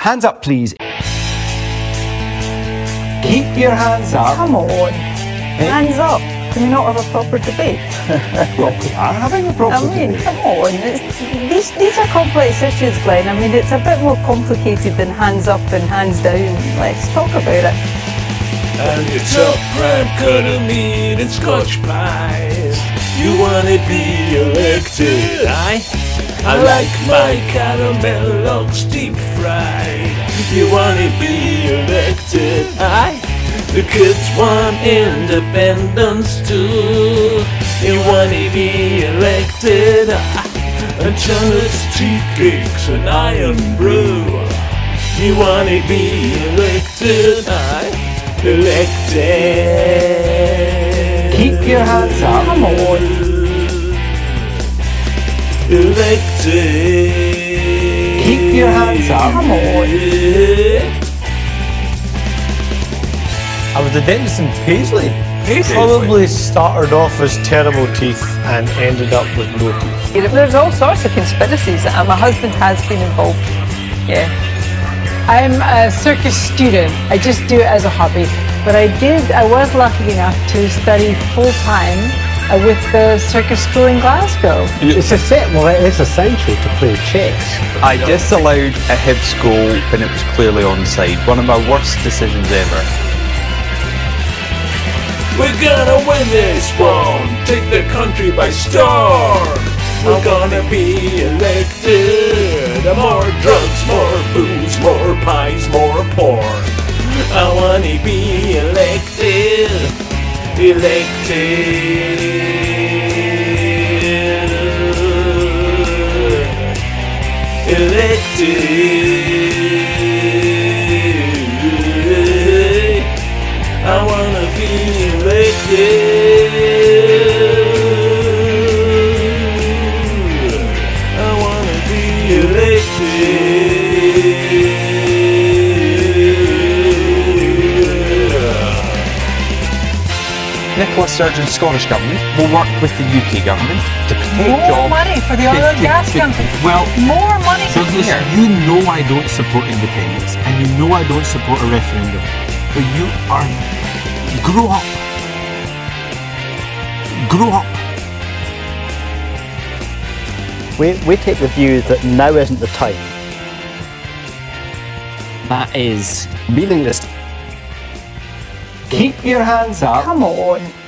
Hands up, please. Keep your hands up. Come on. Hands up. Can we not have a proper debate? Well, we are having a proper debate. Come on. These are complex issues, Glenn. I mean, it's a bit more complicated than hands up and hands down. Let's talk about it. And your top prime cut of meat and Scotch pies. You wanna be elected, I like my caramel logs deep fried. You wanna be elected, the kids want independence too. You wanna be elected, and Janet's tea cakes and iron brew. You wanna be elected, elected. Keep your hands up. Come on. Elected. Keep your hands up. Come on. I was a dentist in Paisley. Probably started off as terrible teeth and ended up with no teeth. There's all sorts of conspiracies. My husband has been involved. Yeah. I'm a circus student. I just do it as a hobby. But I was lucky enough to study full-time with the circus school in Glasgow. It is essential to play chess. I disallowed a Hibs goal when it was clearly onside. One of my worst decisions ever. We're gonna win this one, take the country by storm. We're gonna be elected. More drugs, more booze, more pies, more porn. I wanna be elected, elected. I wanna be elected. I wanna be elected. Nicola Sturgeon's Scottish Government will work with the UK Government to protect More jobs. money for the oil and gas company. Well, More money for Douglas, here. you know I don't support independence, and you know I don't support a referendum. But you are... Grow up. Grow up. We take the view that now isn't the time. That is meaningless. Keep your hands up. Come on.